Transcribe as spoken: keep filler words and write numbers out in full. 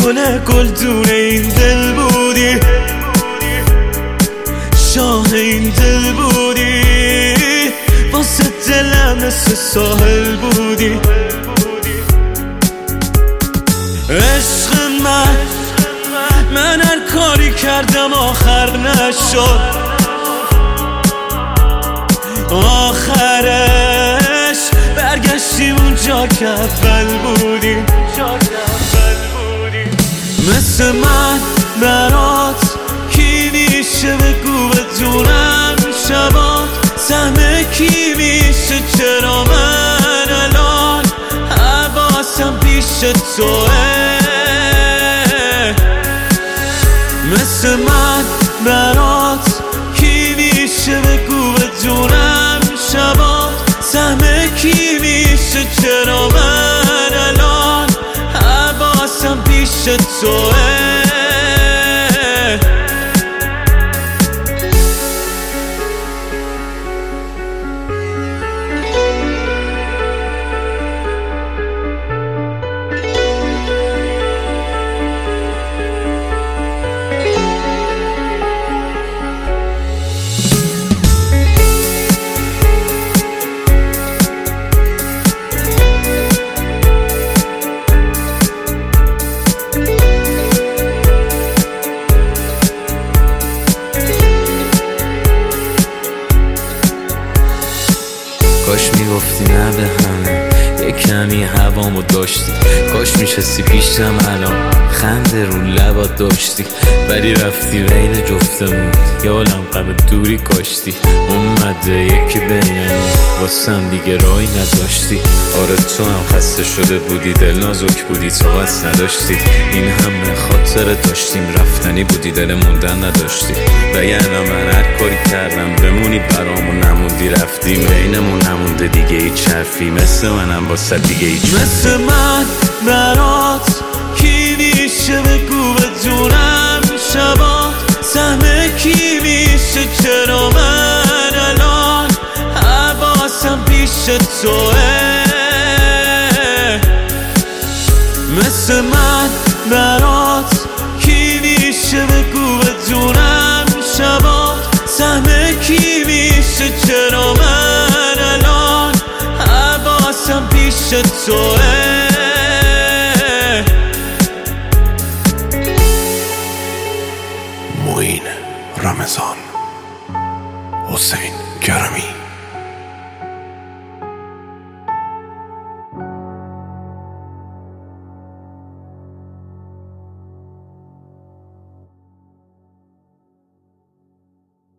گل گلدون این دل بودی، شاه این دل بودی، واسه دلم مثل ساحل بودی. عشق من من هر کاری کردم آخر نشد، آخرش برگشتیم اونجا که اول بودی. مثل من برات کی میشه بگو بدونم شبات، سهم کی میشه چرا من الان حواسم پیش توه. مثل من برات کی میشه بگو بدونم شبات، سهم کی میشه چرا من الان حواسم پیش توه. کاش میگفتی نه به همه، یه کمی هوامو داشتی، کاش میشستی پیشم الان خنده رو لبات داشتی، ولی رفتی بین جفتمون یه عالم غم دوری کاشتی. اومده یکی بینمون واسم دیگه راهی نداشتی. آره تو هم خسته شده بودی، دل نازک بودی، تو بس نداشتی. این همه خاطره داشتیم، رفتنی بودی، دل موندن نداشتی. وگرنه من هر کاری کردم بمونی برامون نموندی، رفتی بینمون نمونده دیگه هیچ حرفی، مثل منم واسه دیگه هیچ. مثل من برات کی میشه بگو بدونم شبات، سهم کی میشه چرا من الان حواسم پیش توه. مثل من برات کی میشه بگو بدونم شبات، سهم کی میشه چرا من الان حواسم پیش توه. معین رمضان، حسین کرمی.